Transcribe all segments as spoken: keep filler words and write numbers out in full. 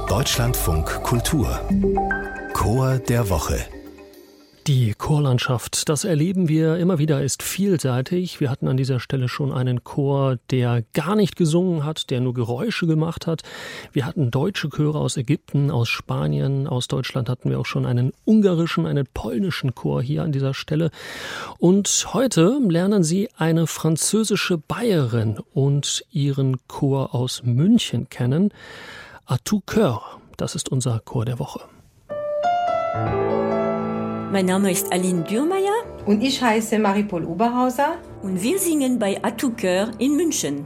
Deutschlandfunk Kultur Chor der Woche. Die Chorlandschaft, das erleben wir immer wieder, ist vielseitig. Wir hatten an dieser Stelle schon einen Chor, der gar nicht gesungen hat, der nur Geräusche gemacht hat. Wir hatten deutsche Chöre aus Ägypten, aus Spanien, aus Deutschland hatten wir auch schon einen ungarischen, einen polnischen Chor hier an dieser Stelle. Und heute lernen Sie eine französische Bayerin und ihren Chor aus München kennen. À tout cœur, das ist unser Chor der Woche. Mein Name ist Aline Dürrmeier. Und ich heiße Marie-Paul Oberhauser. Und wir singen bei À tout cœur in München.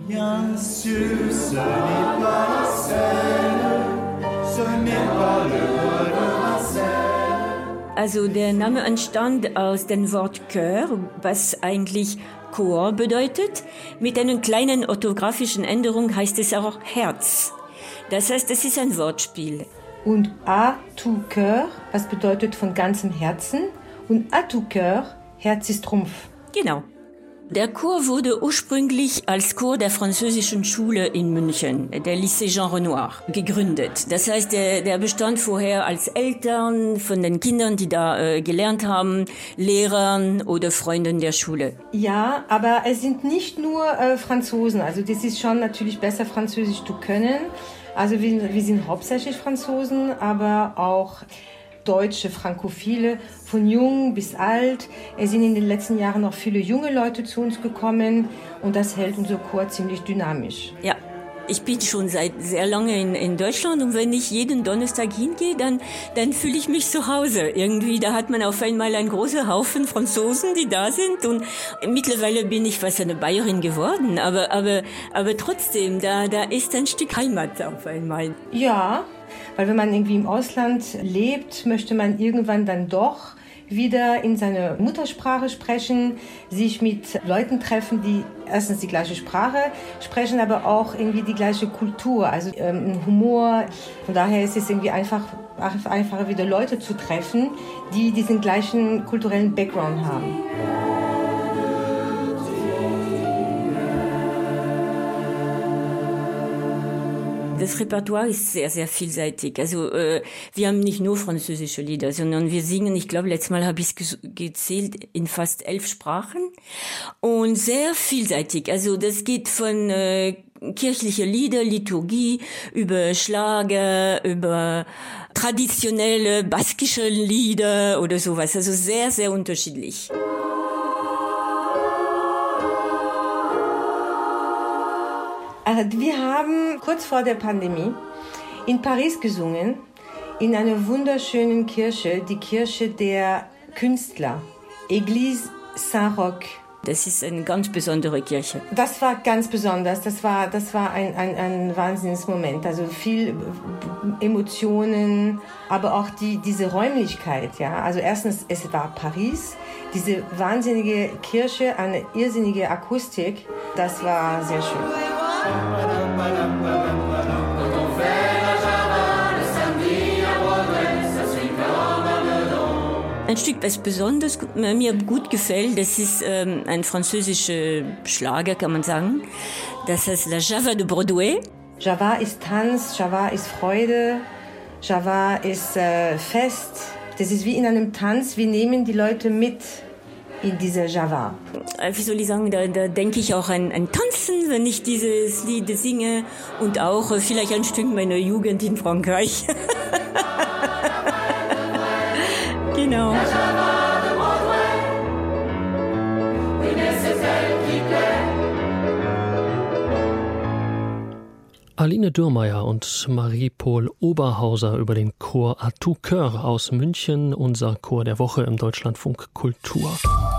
Also der Name entstand aus dem Wort Chœur, was eigentlich Chor bedeutet. Mit einer kleinen orthografischen Änderung heißt es auch Herz. Das heißt, es ist ein Wortspiel. Und à tout cœur, was bedeutet von ganzem Herzen. Und à tout cœur, Herz ist Trumpf. Genau. Der Chor wurde ursprünglich als Chor der französischen Schule in München, der Lycée Jean Renoir, gegründet. Das heißt, der, der bestand vorher als Eltern von den Kindern, die da äh, gelernt haben, Lehrern oder Freunden der Schule. Ja, aber es sind nicht nur äh, Franzosen. Also das ist schon natürlich besser, Französisch zu können. Also wir, wir sind hauptsächlich Franzosen, aber auch Deutsche, Frankophile, von jung bis alt. Es sind in den letzten Jahren noch viele junge Leute zu uns gekommen und das hält unser Chor ziemlich dynamisch. Ja, ich bin schon seit sehr lange in, in Deutschland und wenn ich jeden Donnerstag hingehe, dann, dann fühle ich mich zu Hause. Irgendwie, da hat man auf einmal einen großen Haufen Franzosen, die da sind und mittlerweile bin ich fast eine Bayerin geworden, aber, aber, aber trotzdem, da, da ist ein Stück Heimat auf einmal. Ja, weil wenn man irgendwie im Ausland lebt, möchte man irgendwann dann doch wieder in seine Muttersprache sprechen, sich mit Leuten treffen, die erstens die gleiche Sprache sprechen, aber auch irgendwie die gleiche Kultur, also ähm, Humor. Von daher ist es irgendwie einfach, einfacher, wieder Leute zu treffen, die diesen gleichen kulturellen Background haben. Das Repertoire ist sehr, sehr vielseitig. Also äh, wir haben nicht nur französische Lieder, sondern wir singen, ich glaube, letztes Mal habe ich es gezählt, in fast elf Sprachen und sehr vielseitig. Also das geht von äh, kirchliche Lieder, Liturgie, über Schlager, über traditionelle baskische Lieder oder sowas. Also sehr, sehr unterschiedlich. Wir haben kurz vor der Pandemie in Paris gesungen, in einer wunderschönen Kirche, die Kirche der Künstler, Église Saint-Roch. Das ist eine ganz besondere Kirche. Das war ganz besonders, das war, das war ein, ein, ein Wahnsinnsmoment. Also viel Emotionen, aber auch die, diese Räumlichkeit. Ja? Also erstens, es war Paris, diese wahnsinnige Kirche, eine irrsinnige Akustik, das war sehr schön. Ein Stück, was besonders mir gut gefällt, das ist ähm, ein französischer Schlager, kann man sagen. Das heißt La Java de Broadway. Java ist Tanz, Java ist Freude, Java ist äh, Fest. Das ist wie in einem Tanz, wir nehmen die Leute mit in dieser Java. Wie soll ich sagen, da, da denke ich auch an, an Tanzen, wenn ich dieses Lied singe und auch äh, vielleicht ein Stück meiner Jugend in Frankreich. Genau. Aline Dürrmeier und Marie-Paul Oberhauser über den Chor À tout cœur aus München, unser Chor der Woche im Deutschlandfunk Kultur.